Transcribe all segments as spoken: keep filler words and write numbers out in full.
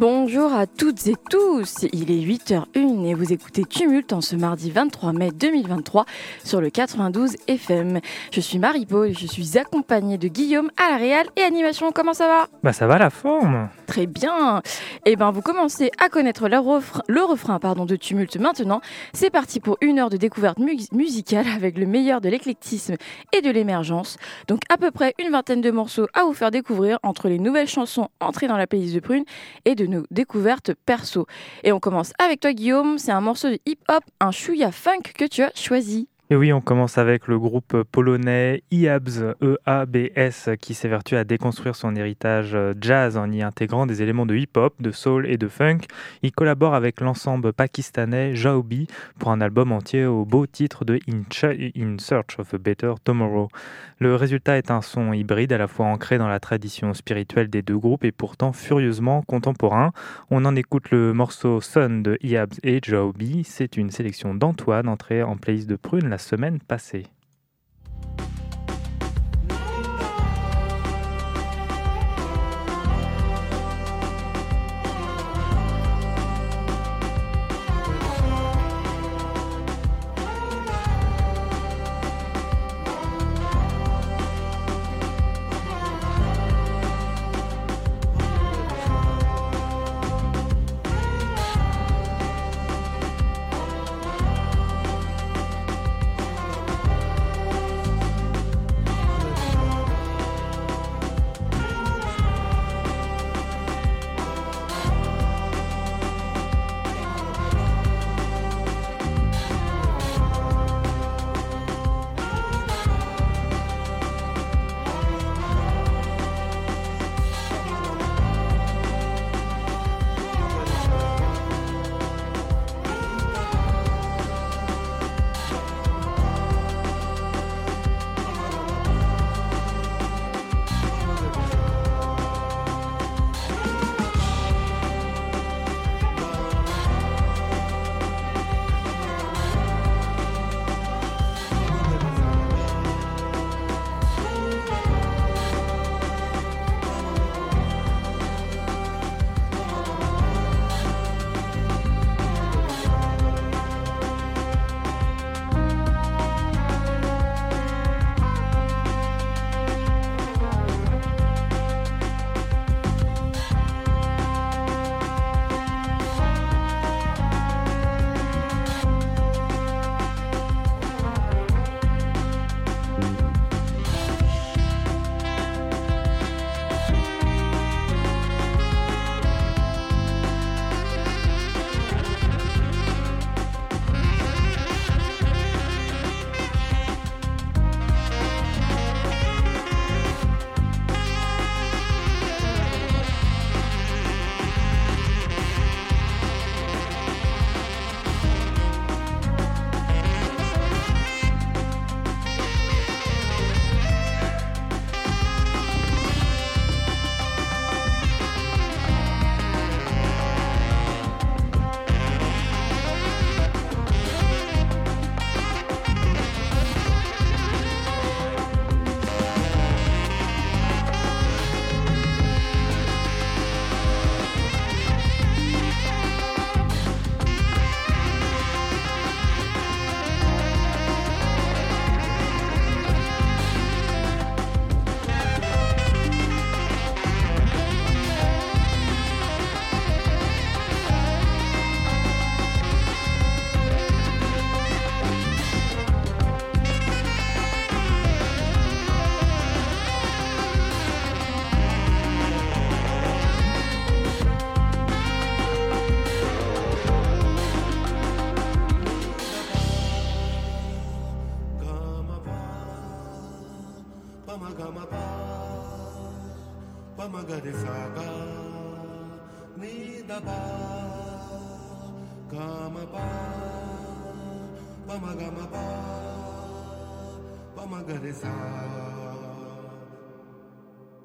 Bonjour à toutes et tous, il est huit heures une et vous écoutez Tumulte en ce mardi vingt-trois mai deux mille vingt-trois sur le quatre-vingt-douze F M. Je suis Marie-Paul et je suis accompagnée de Guillaume à la réal et animation. Comment ça va ? Bah ça va la forme. Très bien. Et ben vous commencez à connaître le refrain, le refrain pardon, de Tumulte maintenant. C'est parti pour une heure de découverte mu- musicale avec le meilleur de l'éclectisme et de l'émergence. Donc à peu près une vingtaine de morceaux à vous faire découvrir entre les nouvelles chansons entrées dans la playlist de Prune et de nos découvertes perso. Et on commence avec toi Guillaume, c'est un morceau de hip-hop, un chouïa funk que tu as choisi. Et oui, on commence avec le groupe polonais E A B S, E A B S, qui s'évertue à déconstruire son héritage jazz en y intégrant des éléments de hip-hop, de soul et de funk. Il collabore avec l'ensemble pakistanais Jaobi pour un album entier au beau titre de In, Ch- In Search of a Better Tomorrow. Le résultat est un son hybride à la fois ancré dans la tradition spirituelle des deux groupes et pourtant furieusement contemporain. On en écoute le morceau Sun de E A B S et Jaobi. C'est une sélection d'Antoine entrée en playlist de Prune la semaine passée.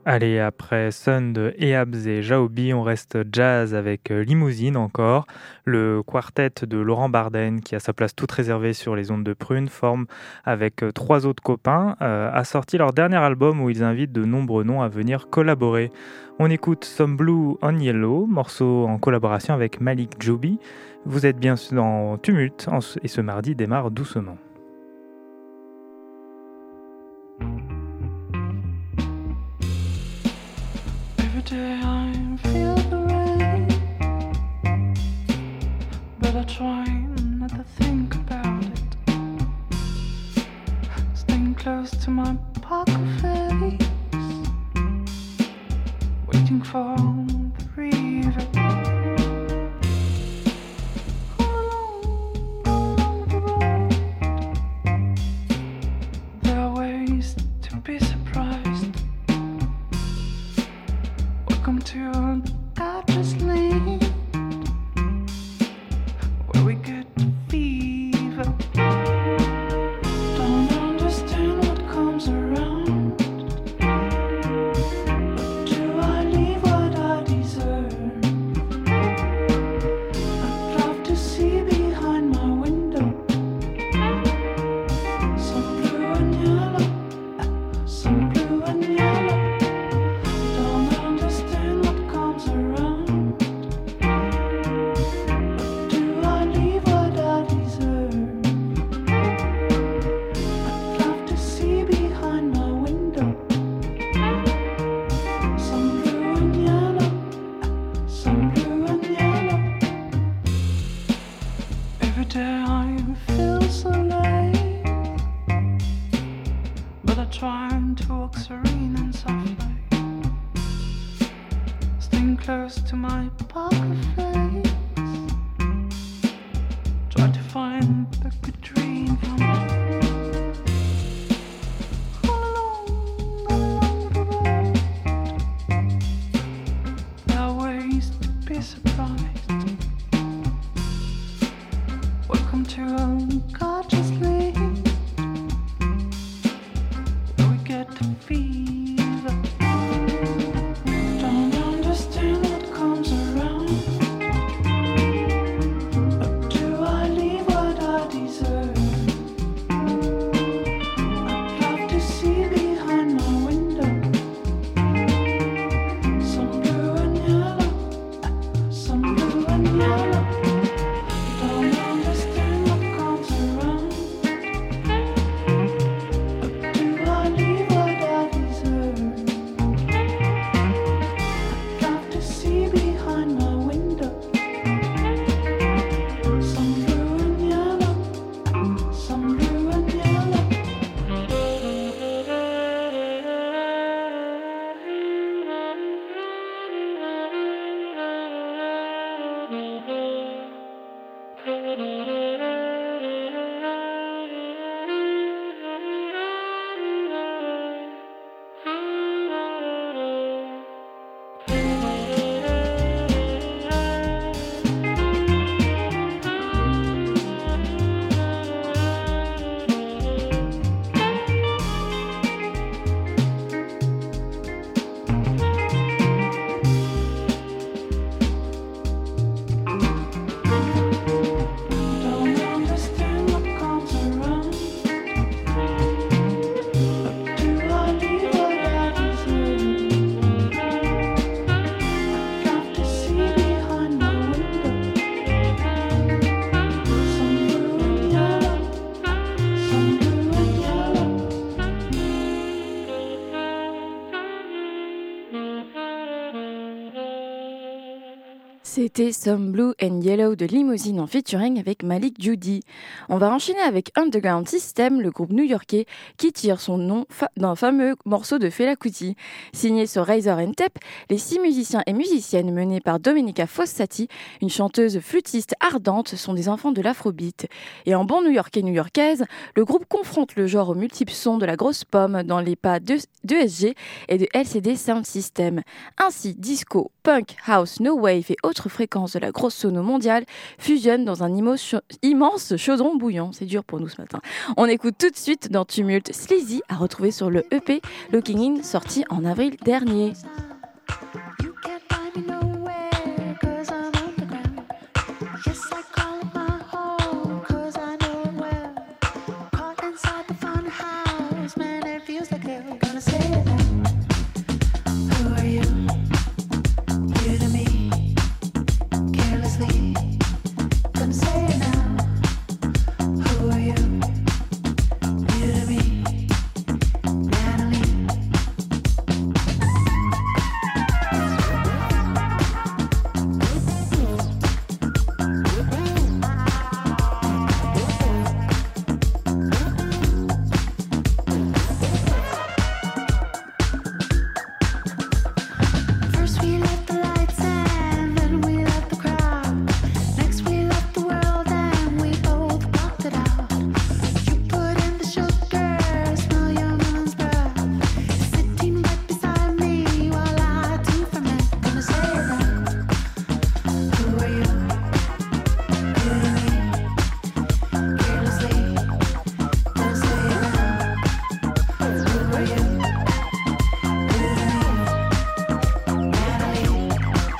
Allez, après Sun de Eabs et Jaobi, on reste jazz avec euh, Limousine encore. Le quartet de Laurent Barden, qui a sa place toute réservée sur les ondes de Prune, forme avec euh, trois autres copains, euh, a sorti leur dernier album où ils invitent de nombreux noms à venir collaborer. On écoute Some Blue on Yellow, morceau en collaboration avec Malik Joby. Vous êtes bien dans Tumulte et ce mardi démarre doucement. Every day I feel the rain, but I try not to think about it. Staying close to my poker face, waiting for the river. All along, along the road, there are ways to be surprised. Welcome to Godless Land, where we get fever. Don't understand what comes around, but do I leave what I deserve? I'd love to see behind my window some blue and yellow, some blue and yellow. Don't understand what comes around, but do I leave what I deserve? I'd love to see behind my window some blue and yellow, some blue and yellow. Every day I feel so late, but I try to walk serene and softly, staying close to my poker face. Try to find a good dream from it. All along, along the road, there are ways to be surprised. Welcome to a gorgeous land, where we get to fever. Don't understand what comes around, but do I leave what I deserve? I'd love to see behind my window some blue and yellow, some blue and yellow. Don't understand what comes around, but do I leave what I deserve? I'd love to see behind my window some blue and yellow, some blue and yellow. Don't understand what comes around, but do I leave what I deserve? I'd love to see behind my window some blue and yellow, some blue and yellow. C'était Some Blue and Yellow de Limousine en featuring avec Malik Joby. On va enchaîner avec Underground System, le groupe new-yorkais qui tire son nom fa- d'un fameux morceau de Fela Kuti. Signé sur Razor and Tape, les six musiciens et musiciennes menés par Domenica Fossati, une chanteuse flûtiste ardente, sont des enfants de l'afrobeat. Et en bon new-yorkais new-yorkaise, le groupe confronte le genre aux multiples sons de la grosse pomme dans les pas d'E S G et de L C D Sound System. Ainsi, disco, Funk, house, no wave et autres fréquences de la grosse sono mondiale fusionnent dans un immo- immense chaudron bouillant. C'est dur pour nous ce matin. On écoute tout de suite dans Tumulte Sleazy, à retrouver sur le E P Looking In, sorti en avril dernier. You can't find me nowhere, 'cause I'm underground. Yes, I call it my home, 'cause I know it well. Caught inside the fun house, man, it feels like hell. Gonna say it now. Who are you? You to me, carelessly. Gonna say it now. Who are you? You to me, Natalie. First we left the lights and then we left the crowd. Next we left the world and we both blocked it out. You put in the sugar, smell your melon's breath. Sitting right beside me while I do ferment. Gonna say it now. Who are you? You to me, carelessly. Gonna say it now. Who are you? You to me, Natalie.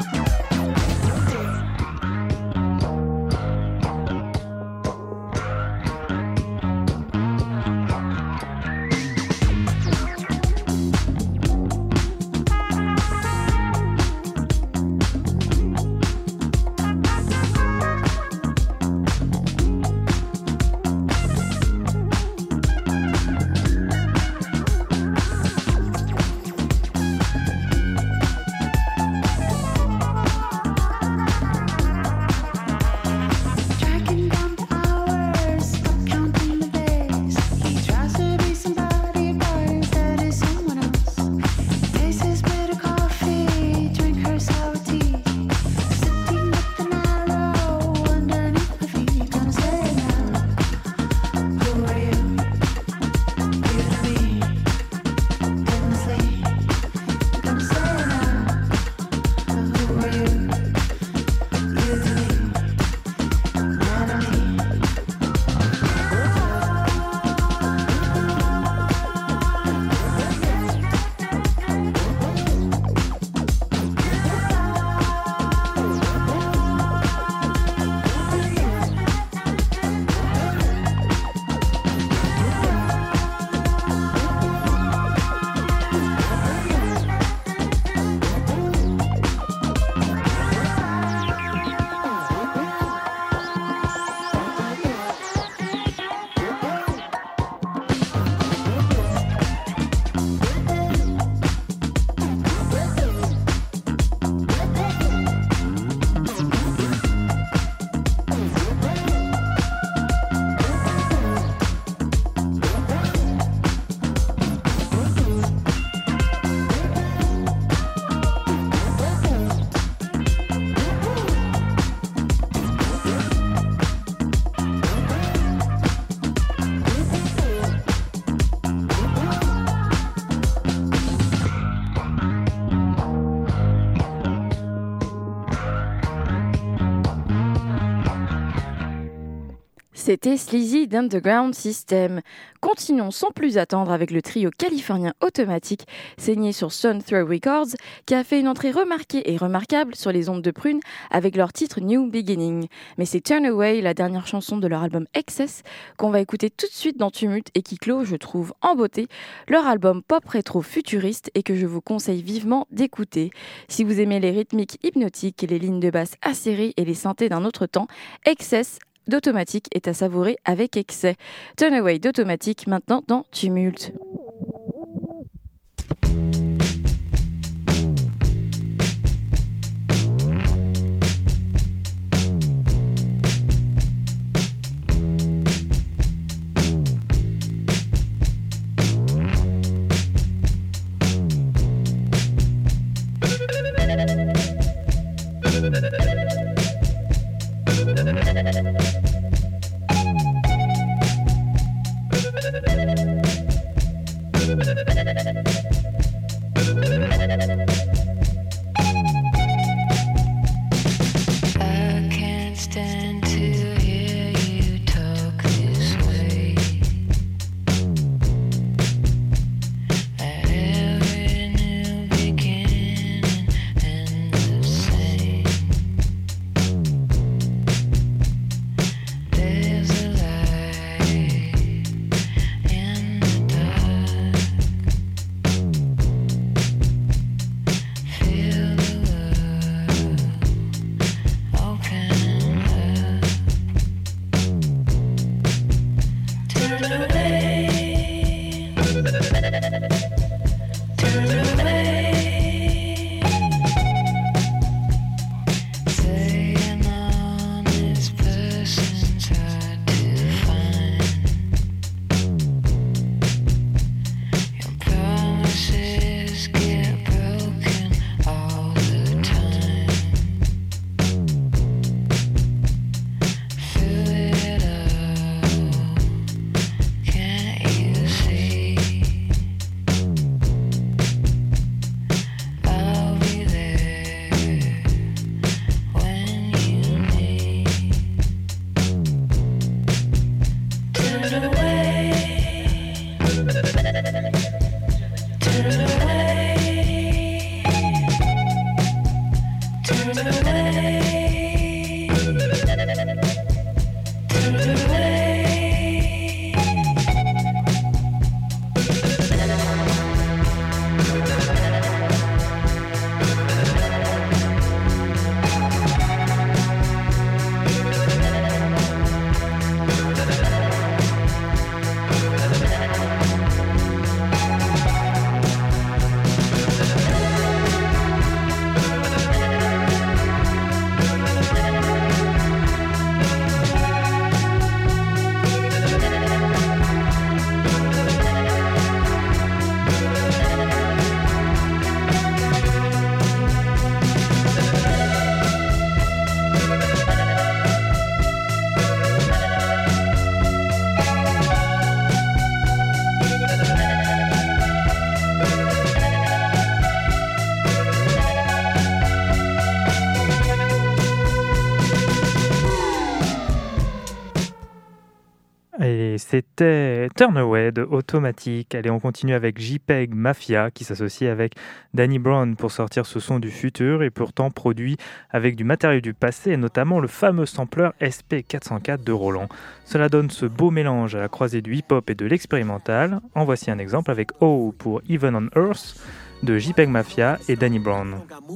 Tracking down the hours, stop counting the days. He tries to be somebody, but instead is someone else. Tastes his bitter coffee, drink her sour tea. Sitting with an arrow underneath my feet. Gonna say it now. Who are you? You to me, endlessly. Gonna say it now. Who are you? You to me, Natalie. C'était Sleazy d'Underground System. Continuons sans plus attendre avec le trio californien Automatic, signé sur Sun Throw Records, qui a fait une entrée remarquée et remarquable sur les ondes de Prune avec leur titre New Beginning. Mais c'est Turn Away, la dernière chanson de leur album Excess, qu'on va écouter tout de suite dans Tumulte et qui clôt, je trouve, en beauté, leur album pop rétro futuriste et que je vous conseille vivement d'écouter. Si vous aimez les rythmiques hypnotiques, les lignes de basse acérées et les synthés d'un autre temps, Excess d'Automatic est à savourer avec excès. Turn Away d'Automatic maintenant dans Tumulte. Thank you. Et c'était Turn Away de Automatic. Allez, on continue avec JPEG Mafia qui s'associe avec Danny Brown pour sortir ce son du futur et pourtant produit avec du matériau du passé et notamment le fameux sampler S P quatre cent quatre de Roland. Cela donne ce beau mélange à la croisée du hip-hop et de l'expérimental. En voici un exemple avec Oh pour Even on Earth de JPEG Mafia et Danny Brown.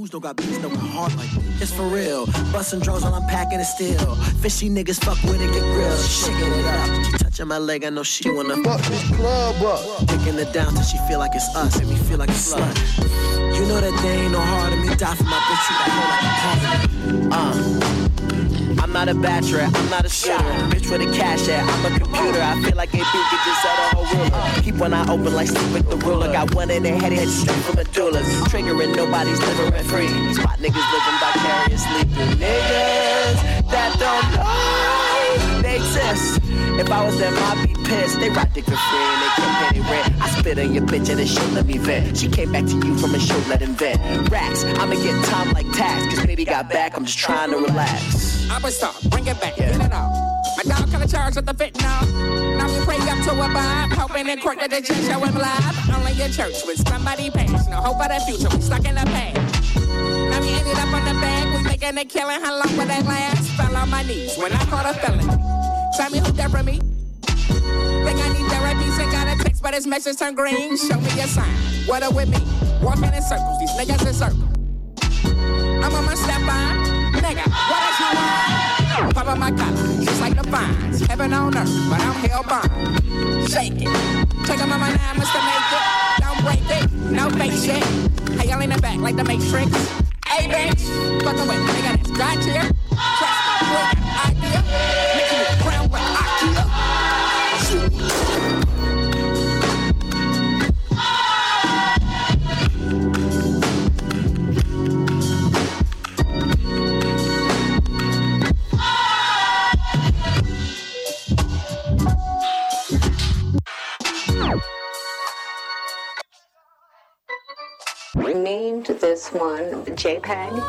Just for real, bustin' drugs while I'm packing it still. Fishy niggas fuck with it, get real. Shaking it up, she touching my leg, I know she wanna fuck this club up. Taking it down till she feel like it's us, and me feel like a slut. You know that they ain't no harder, me die for my bitch, you got her like a partner. Uh. I'm not a bachelor, I'm not a shooter. Bitch with a cash at, I'm a computer. I feel like A B could just sell the whole ruler. Keep one eye open like sleep with the ruler. Got one in the head, head straight from a doulas. Triggering, nobody's living rent free. Spot niggas living vicariously through niggas that don't know they exist. If I was them, I'd be pissed. They ride dick for free and they can't pay their rent. I spit on your bitch and it should let me vent. She came back to you from a show, let him vent. Racks, I'ma get time like tax. Cause baby got back, I'm just trying to relax. I was stop, bring it back, get it off. My dog kinda charged with the fentanyl. Now you pray up to a vibe, hoping in court that the church show him live. Only in church with somebody passed. No hope for the future, we stuck in the past. Now we ended up on the bag, we making a killing. How long will that last? Fell on my knees when I caught a felon. Tell me who there for me. Think I need therapy, send got a text, but his message turned green. Show me a sign, what up with me? Walking in circles, these niggas in circles. I'm on my step by. Nigga, what else you want? Pop on my collar, just like the vines. Heaven on earth, but I'm hellbound. Shake it. Take them on my nine, Mister Make It. Don't break it, no fake shit. Hey, y'all in the back like the Matrix. Hey, bitch, fuck away, nigga, that's God tier. Trust me, quick idea. Make you crown with Ikea. Shoot. We named this one JPEG.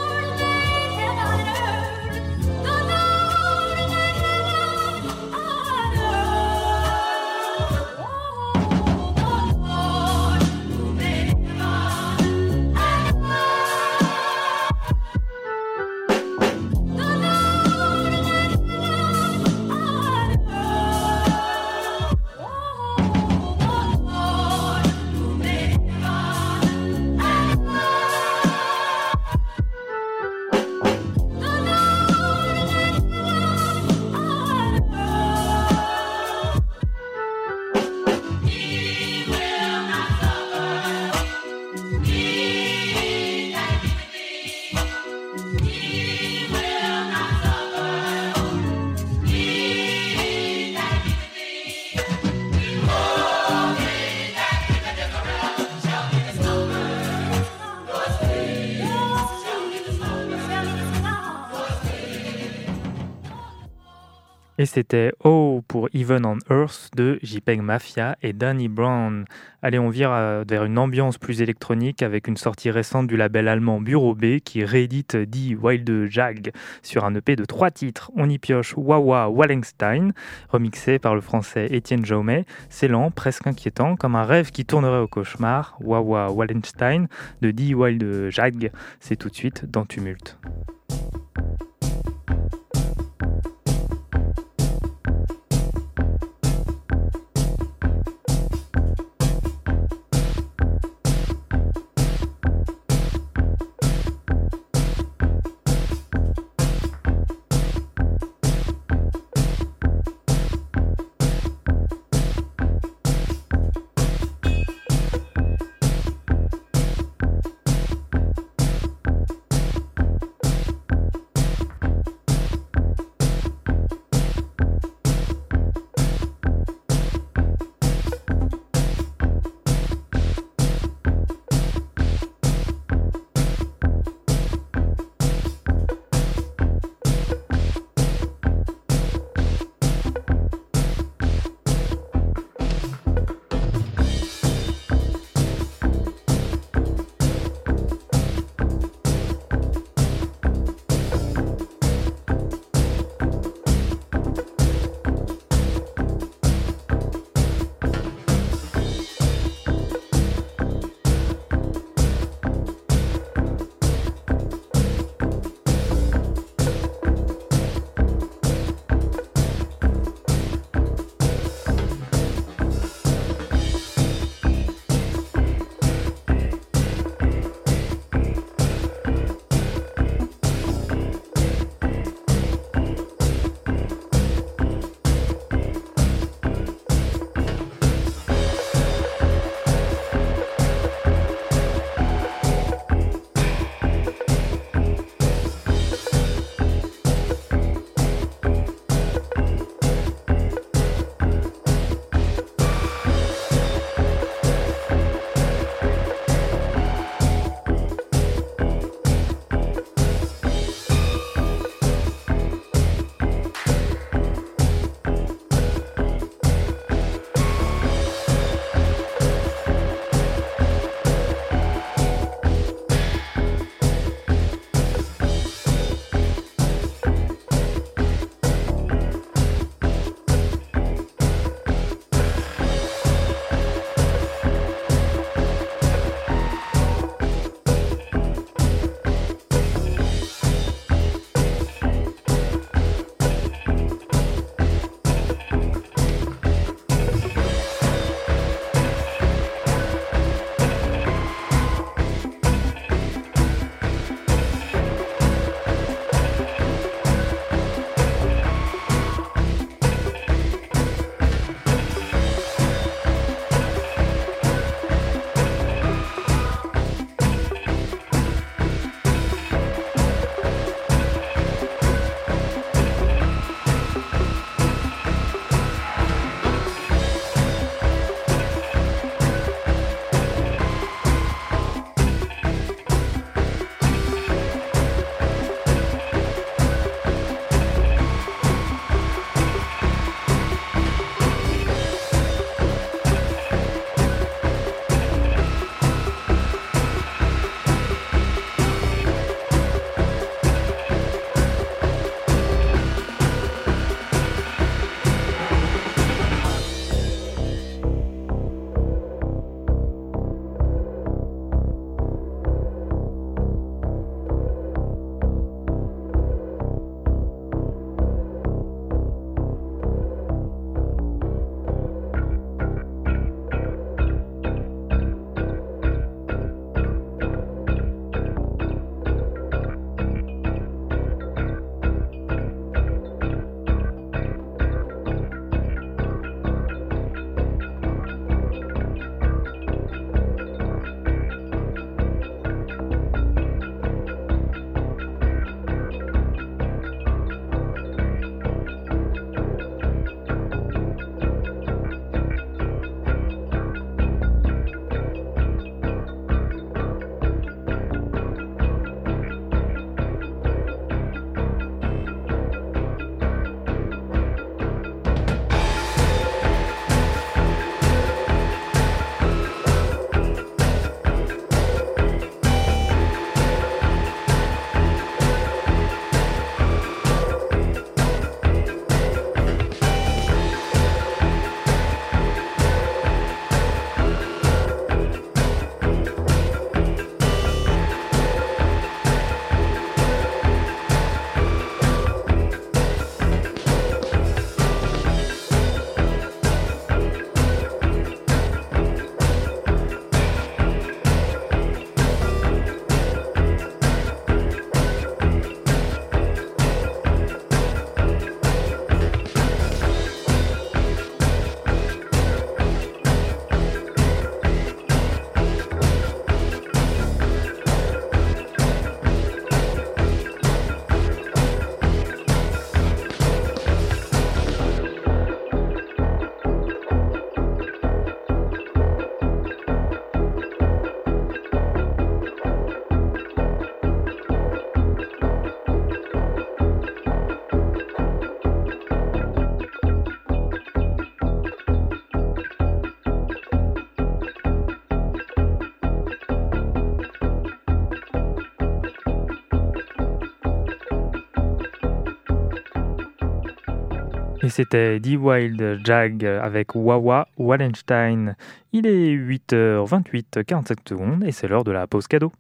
Et c'était Oh pour Even on Earth de JPEG Mafia et Danny Brown. Allez, on vire euh, vers une ambiance plus électronique avec une sortie récente du label allemand Bureau B qui réédite Die Wilde Jag sur un E P de trois titres. On y pioche Wawa Wallenstein, remixé par le français Étienne Jaumet. C'est lent, presque inquiétant, comme un rêve qui tournerait au cauchemar. Wawa Wallenstein de Die Wilde Jag, c'est tout de suite dans Tumulte. Et c'était The Wild Jag avec Wawa Wallenstein. Il est huit heures vingt-huit, quarante-sept secondes et c'est l'heure de la pause cadeau.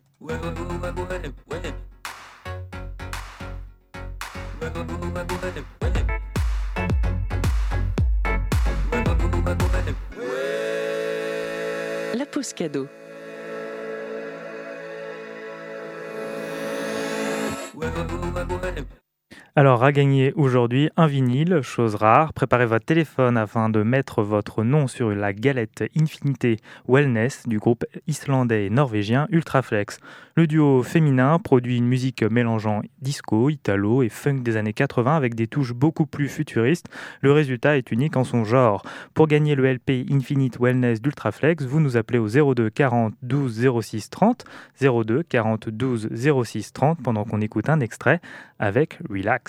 La pause cadeau. Alors, à gagner aujourd'hui un vinyle, chose rare. Préparez votre téléphone afin de mettre votre nom sur la galette Infinité Wellness du groupe islandais et norvégien Ultraflex. Le duo féminin produit une musique mélangeant disco, italo et funk des années quatre-vingts avec des touches beaucoup plus futuristes. Le résultat est unique en son genre. Pour gagner le L P Infinite Wellness d'Ultraflex, vous nous appelez au zéro deux quarante douze zéro six trente, zéro deux quarante douze zéro six trente pendant qu'on écoute un extrait avec Relax.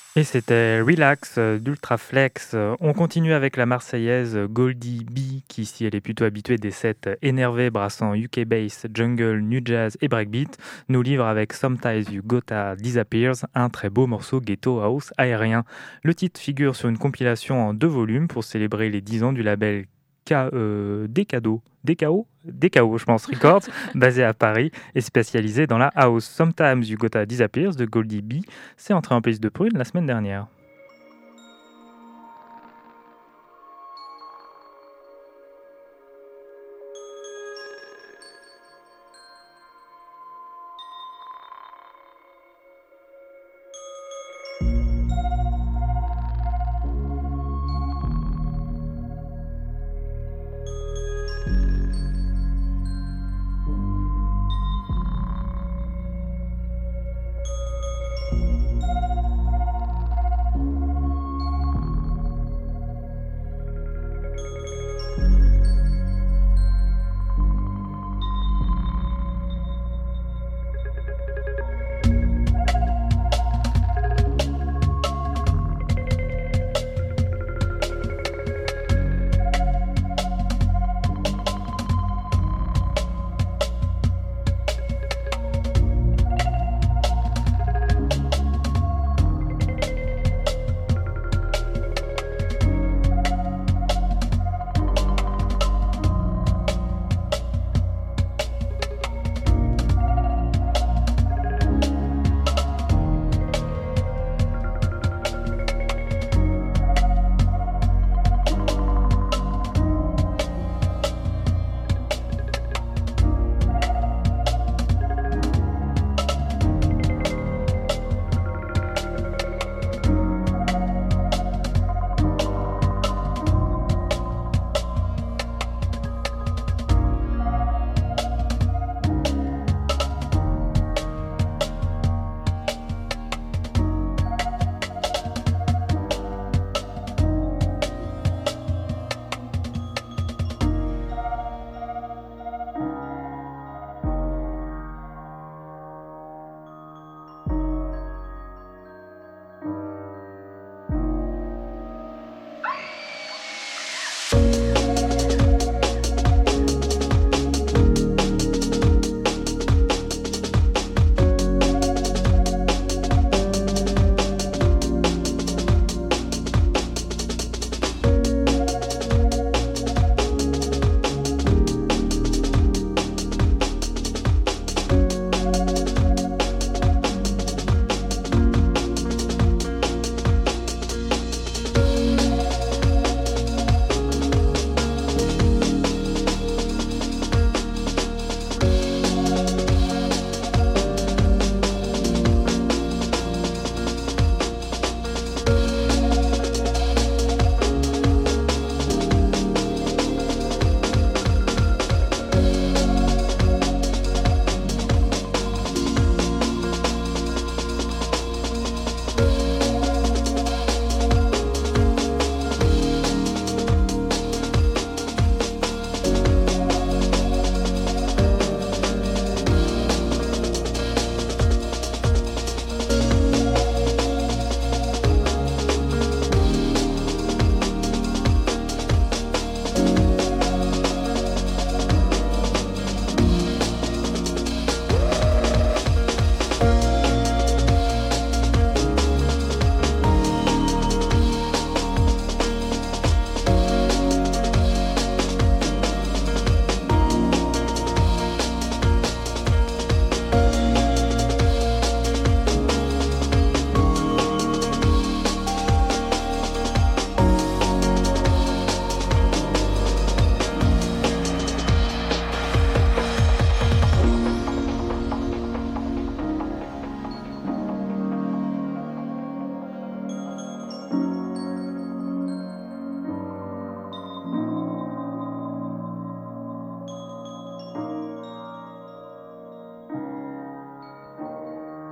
Et c'était Relax euh, d'Ultraflex. Euh, On continue avec la Marseillaise euh, Goldie B, qui ici elle est plutôt habituée des sets euh, énervés brassant U K bass, jungle, new jazz et breakbeat, nous livre avec Sometimes You Gotta Disappears, un très beau morceau ghetto house aérien. Le titre figure sur une compilation en deux volumes pour célébrer les dix ans du label K, euh, Decado, DKO, DKO, je pense, Records, basé à Paris et spécialisé dans la house. Sometimes You Gotta Disappears de Goldie B, c'est entré en playlist de Prune la semaine dernière.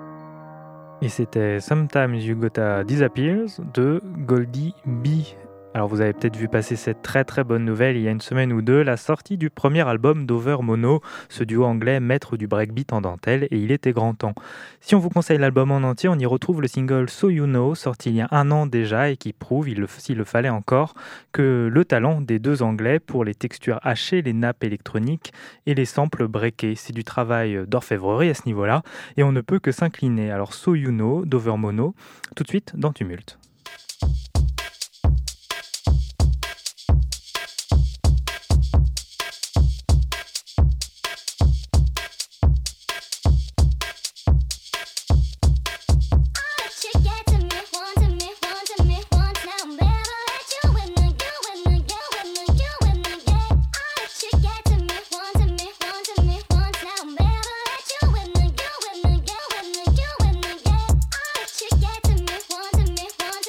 Et c'était Sometimes You Gotta Disappears de Goldie B. Alors vous avez peut-être vu passer cette très très bonne nouvelle il y a une semaine ou deux, la sortie du premier album d'Over Mono, ce duo anglais maître du breakbeat en dentelle, et il était grand temps. Si on vous conseille l'album en entier, on y retrouve le single So You Know, sorti il y a un an déjà et qui prouve, il le, s'il le fallait encore, que le talent des deux anglais pour les textures hachées, les nappes électroniques et les samples breakés. C'est du travail d'orfèvrerie à ce niveau-là et on ne peut que s'incliner. Alors So You Know d'Over Mono, tout de suite dans Tumulte. Want to me, want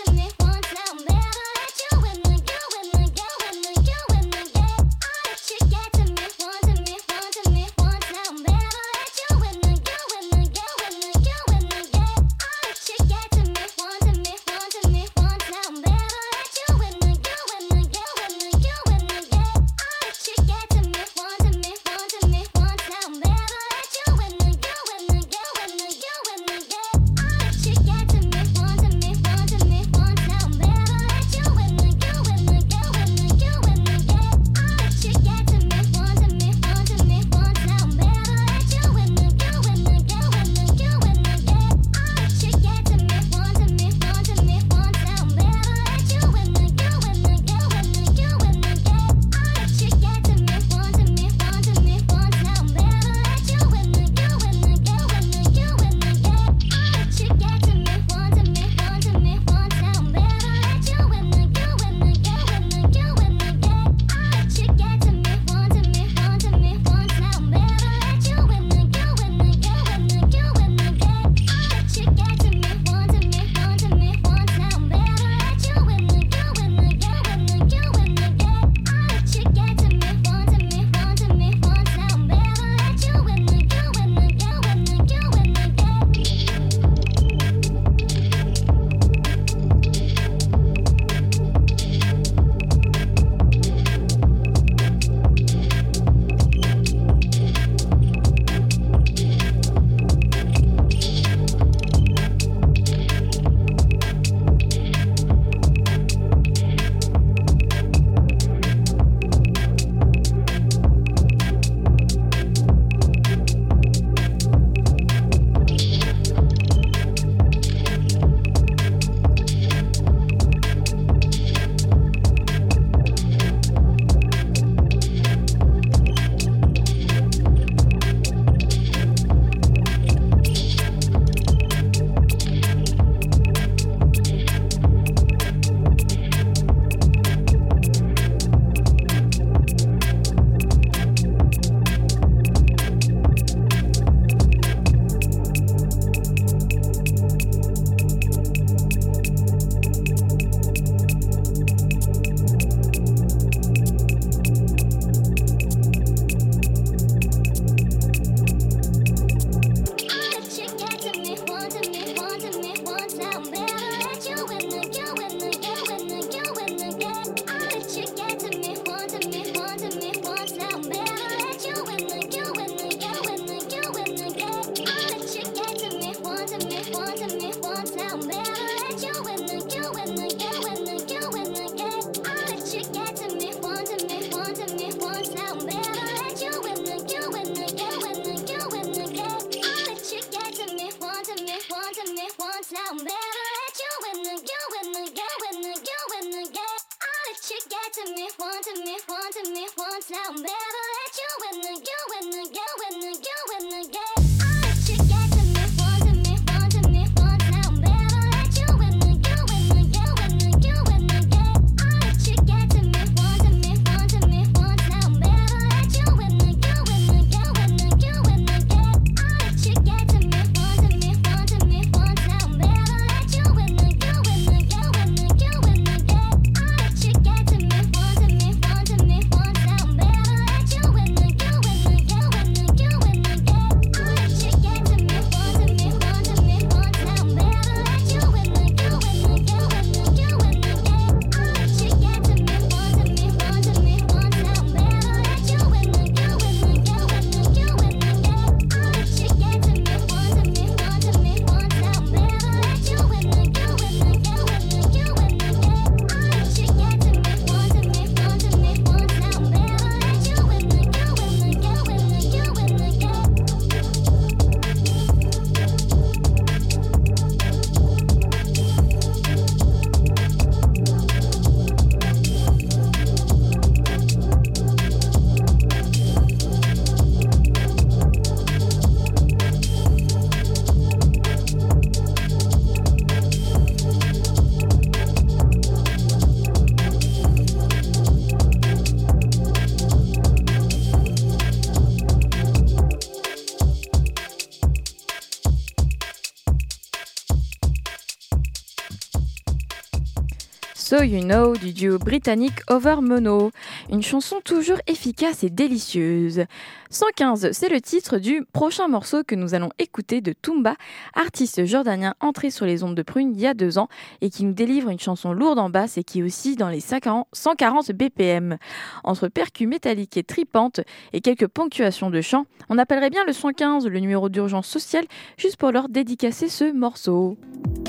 So You Know du duo britannique Over Mono, une chanson toujours efficace et délicieuse. cent quinze, c'est le titre du prochain morceau que nous allons écouter de Toomba, artiste jordanien entré sur les ondes de Prune il y a deux ans et qui nous délivre une chanson lourde en basse et qui est aussi dans les cent quarante B P M. Entre percus métalliques et tripantes et quelques ponctuations de chant, on appellerait bien le cent quinze le numéro d'urgence sociale juste pour leur dédicacer ce morceau.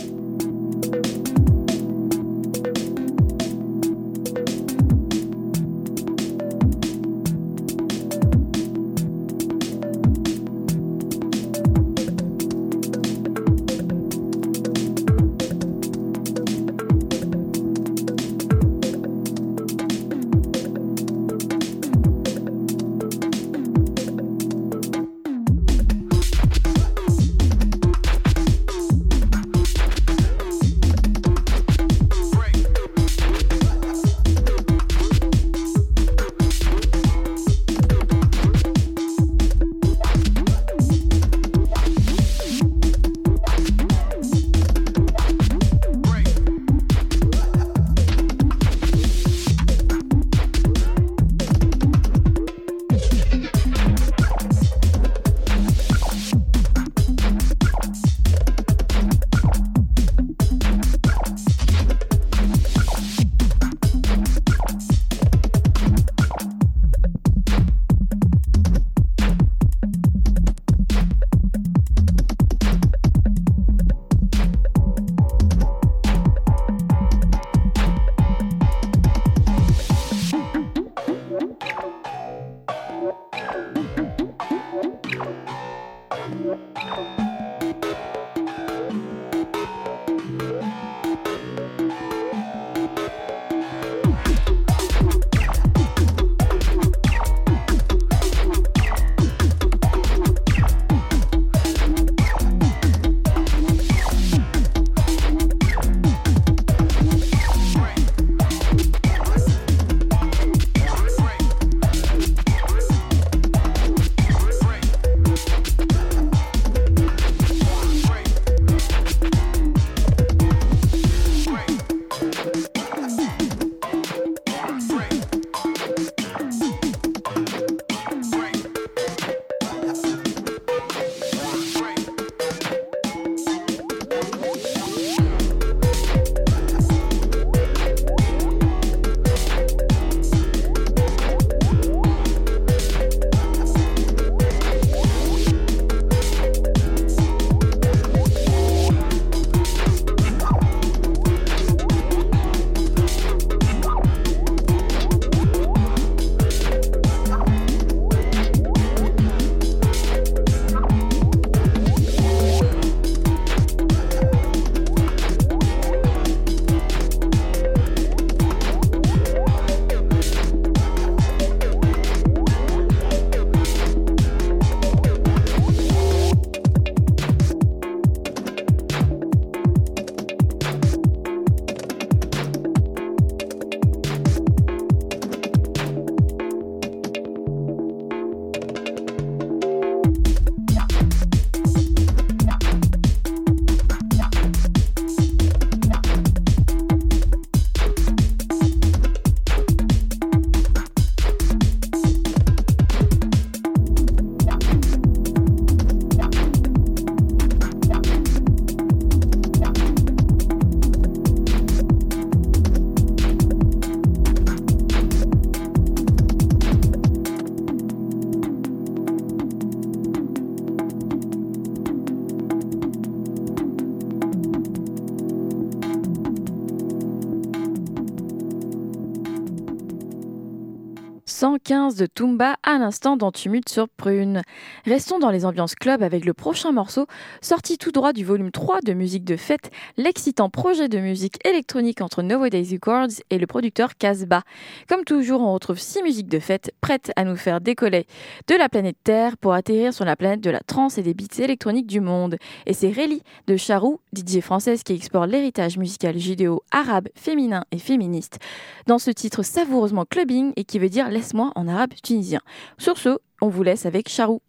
cent quinze de Toomba à l'instant dans Tumulte sur Prune. Restons dans les ambiances club avec le prochain morceau, sorti tout droit du volume trois de Musique de Fête, l'excitant projet de musique électronique entre Nowadays Records et le producteur Casbah. Comme toujours, on retrouve six musiques de fête prêtes à nous faire décoller de la planète Terre pour atterrir sur la planète de la trance et des beats électroniques du monde. Et c'est Réli de Charou, D J française qui explore l'héritage musical judéo arabe, féminin et féministe dans ce titre savoureusement clubbing et qui veut dire laisse-moi en arabe tunisien. Sur ce, on vous laisse avec Charou.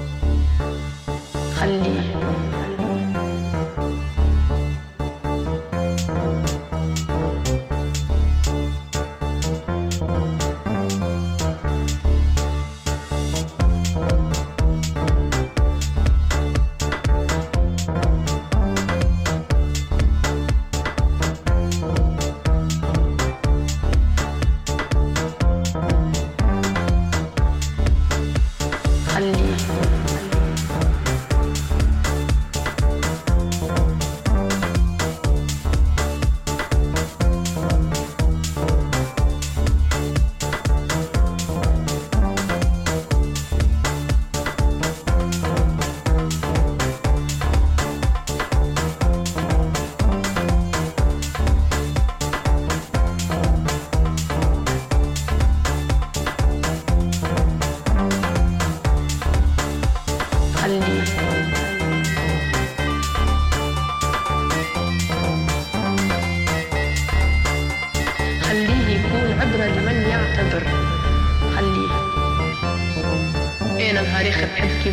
خلي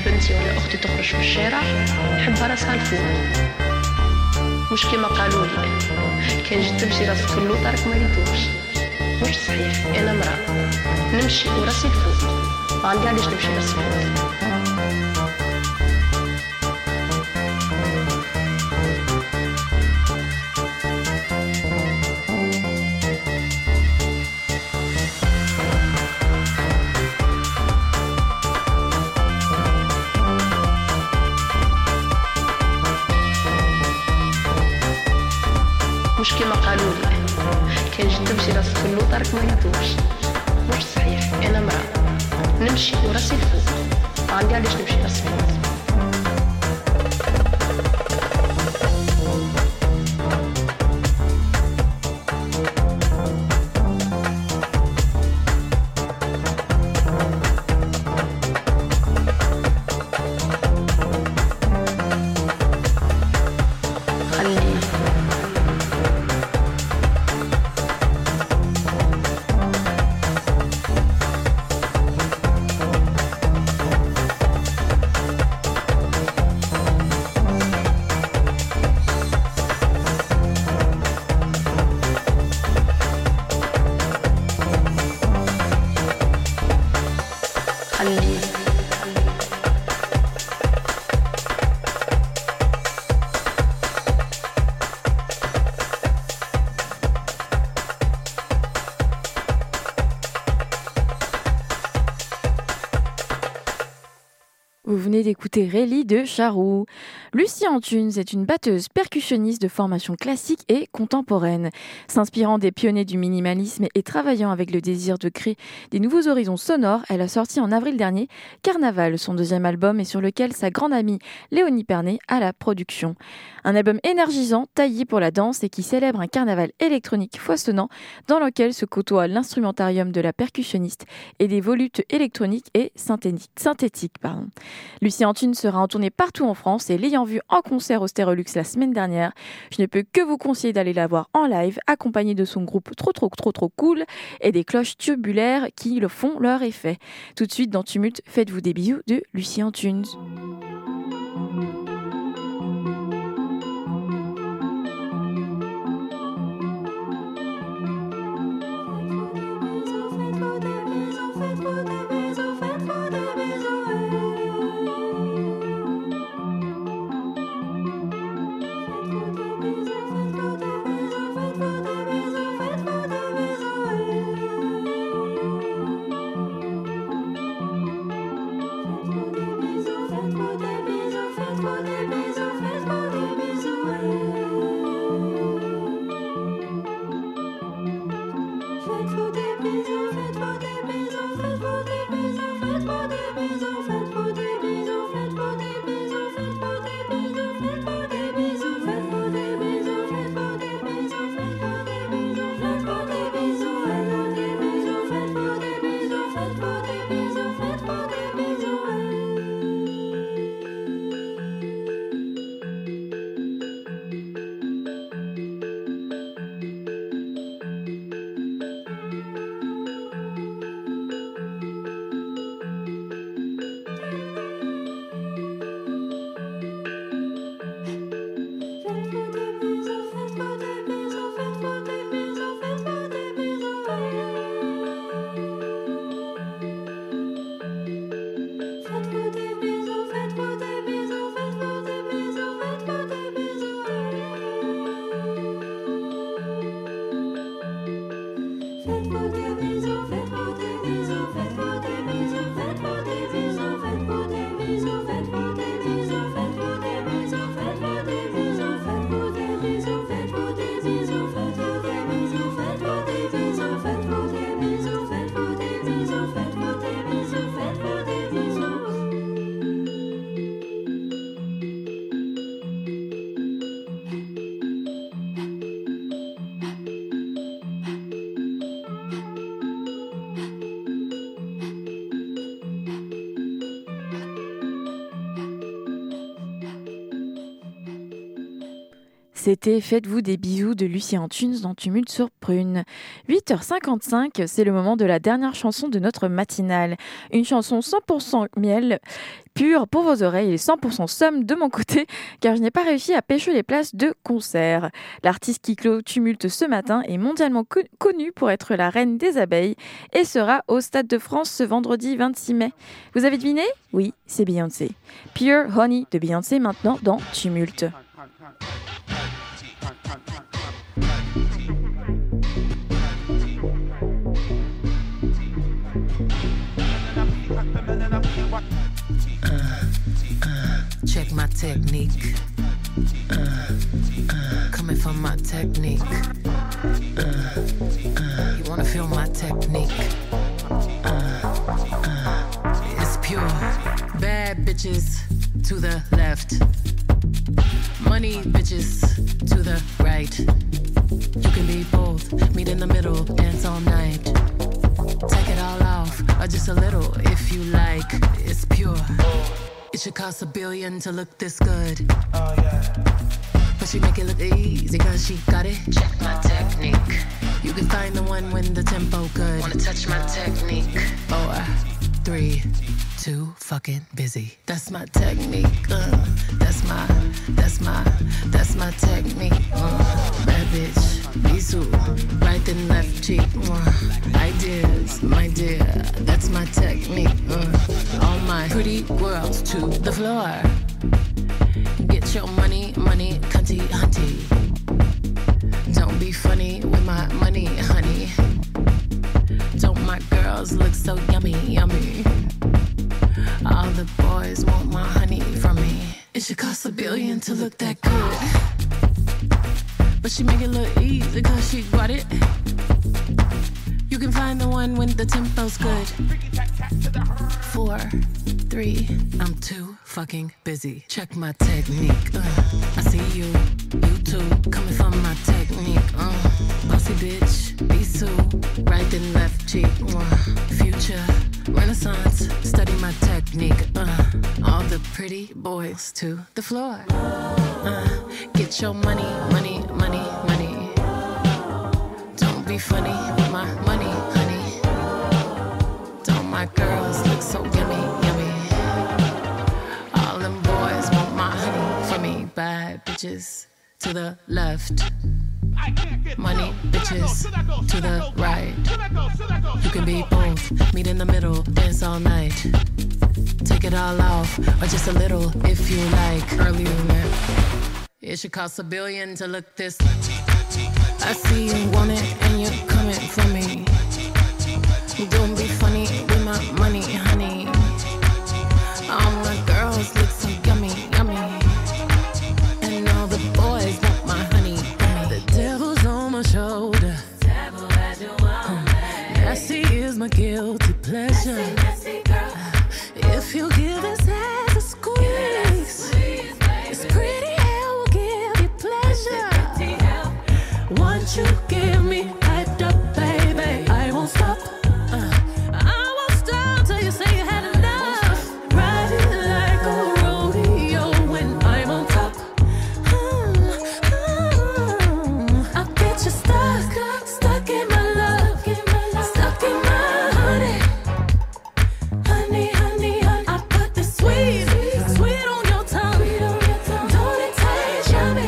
بنتي ولا اختي تخرج في الشارع حبها راسها الفوق، مش كيما قالوا لي كان جيت تمشي راسك في اللوطارك ما ريتوش. مش صحيح، انا مرأة نمشي وراسي الفوق، ما عندي علاش نمشي راسي الفوق. مش كيما قالوا لي كان جيت تمشي راسك في اللوطارك ما ريتوش. مش صحيح، انا مرأة نمشي وراسي الفوق، ما عندي علاش نمشي راسي الفوق. Vous venez d'écouter Rélie de Charroux. Lucie Antunes est une batteuse percussionniste de formation classique et contemporaine. S'inspirant des pionniers du minimalisme et travaillant avec le désir de créer des nouveaux horizons sonores, elle a sorti en avril dernier Carnaval, son deuxième album, et sur lequel sa grande amie Léonie Pernet a la production. Un album énergisant, taillé pour la danse et qui célèbre un carnaval électronique foisonnant dans lequel se côtoient l'instrumentarium de la percussionniste et des volutes électroniques et synthétiques. Pardon. Lucie Antunes sera en tournée partout en France et l'ayant vue en concert au Stérolux la semaine dernière, je ne peux que vous conseiller d'aller la voir en live, accompagnée de son groupe trop trop trop trop cool et des cloches tubulaires qui le font leur effet. Tout de suite dans Tumulte, faites-vous des bisous de Lucie Antunes. Faites-vous des bisous, faites-vous des C'était Faites-vous des bisous de Lucie Antunes dans Tumulte sur Prune. huit heures cinquante-cinq, c'est le moment de la dernière chanson de notre matinale. Une chanson cent pour cent miel, pure pour vos oreilles et cent pour cent somme de mon côté, car je n'ai pas réussi à pêcher les places de concert. L'artiste qui clôt Tumulte ce matin est mondialement co- connue pour être la reine des abeilles et sera au Stade de France ce vendredi vingt-six mai. Vous avez deviné ? Oui, c'est Beyoncé. Pure Honey de Beyoncé maintenant dans Tumulte. Check my technique. Uh, uh, coming from my technique. Uh, uh, you wanna feel my technique? Uh, uh, it's pure. Bad bitches to the left. Money bitches to the right. You can be both. Meet in the middle. Dance all night. Take it all off, or just a little if you like. It's pure. It should cost a billion to look this good. Oh yeah. But she make it look easy cause she got it. Check my technique. You can find the one when the tempo good. Wanna touch my technique? Four, three, two, fucking busy. That's my technique. Uh, that's my, that's my, that's my technique. Uh, bad bitch, bisou, right and left cheek. Uh, ideas, my dear, that's my technique. Uh, all my pretty girls to the floor. Get your money, money, cunty, hunty. Don't be funny with my money, honey. Don't my girls look so yummy, yummy? All the boys want my honey from me. It should cost a billion to look that good. But she make it look easy cause she got it. You can find the one when the tempo's good. Four, three, I'm too fucking busy. Check my technique. Uh, I see you, you too, coming from my technique. Uh, bossy bitch, bisou, right and left cheek. Uh, future, renaissance, study my technique. Uh, all the pretty boys to the floor. Uh, get your money, money, money, money. Don't be funny with my money, honey. Don't my girls look so yummy, yummy? All them boys want my honey from me. Bad bitches to the left. Money bitches to the right. You can be both, meet in the middle, dance all night. Take it all off, or just a little if you like. Earlier than that, it should cost a billion to look this. I see you want it and you're coming for me. Don't be funny with my money, honey. All my girls look so yummy, yummy. And all the boys want my honey. The devil's on my shoulder. Um, nasty is my guilty pleasure. If you give this ass a squeeze, it's pretty hell will give you pleasure. Once you give me hyped up, baby, I won't stop. Uh, I won't stop till you say you had enough. Riding like a rodeo when I'm on top. Mm, mm, I get you stuck, stuck in my love, stuck in my honey. Honey, honey, honey, I put the sweet, sweet on your tongue. Don't it taste yummy?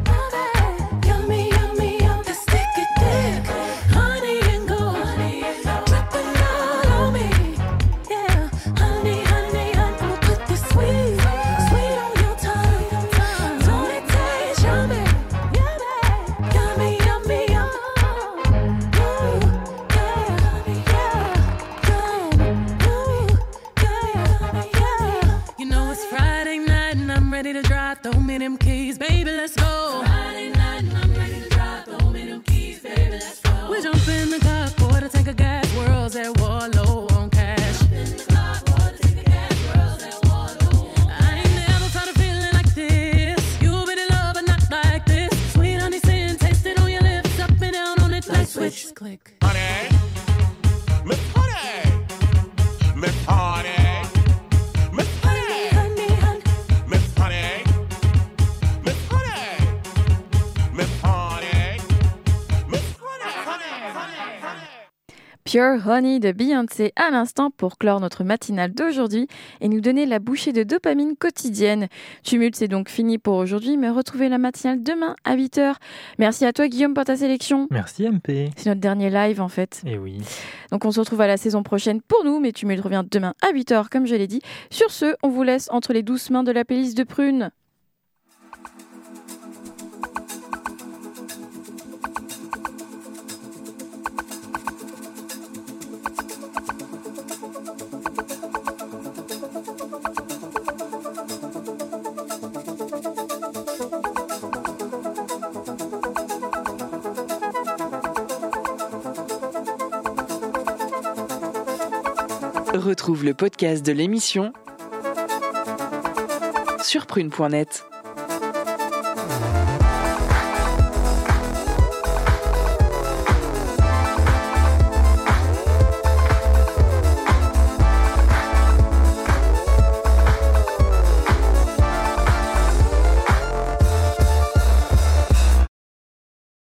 Yummy, yummy, yummy. That sticky dick, honey and gold, dripping all on me. Yeah, honey, honey, honey, I'ma put this sweet, sweet on your tongue. Don't it taste yummy? Yummy, yummy, yummy, yummy. Ooh, yeah, honey, yeah, yeah, yeah, yeah. You know it's Friday night and I'm ready to drive. Throw me them keys, baby, let's go. Friday night and I'm ready to drive. Throw me them keys, baby, let's go. We jump in the car, pour the tank of gas, world's at war, low on cash. I ain't never felt a feeling like this. You've been in love, but not like this. Sweet honey sin, taste it on your lips, up and down on it, light switch, click. Honey, Miss Honey, Miss Honey, Miss Honey, Honey, honey, Miss Honey, Miss Honey. Pure Honey de Beyoncé à l'instant pour clore notre matinale d'aujourd'hui et nous donner la bouchée de dopamine quotidienne. Tumulte, c'est donc fini pour aujourd'hui, mais retrouvez la matinale demain à huit heures. Merci à toi Guillaume pour ta sélection. Merci M P. C'est notre dernier live en fait. Et oui. Donc on se retrouve à la saison prochaine pour nous, mais Tumulte revient demain à huit heures comme je l'ai dit. Sur ce, on vous laisse entre les douces mains de la playlist de Prune. Retrouve le podcast de l'émission sur prune point net.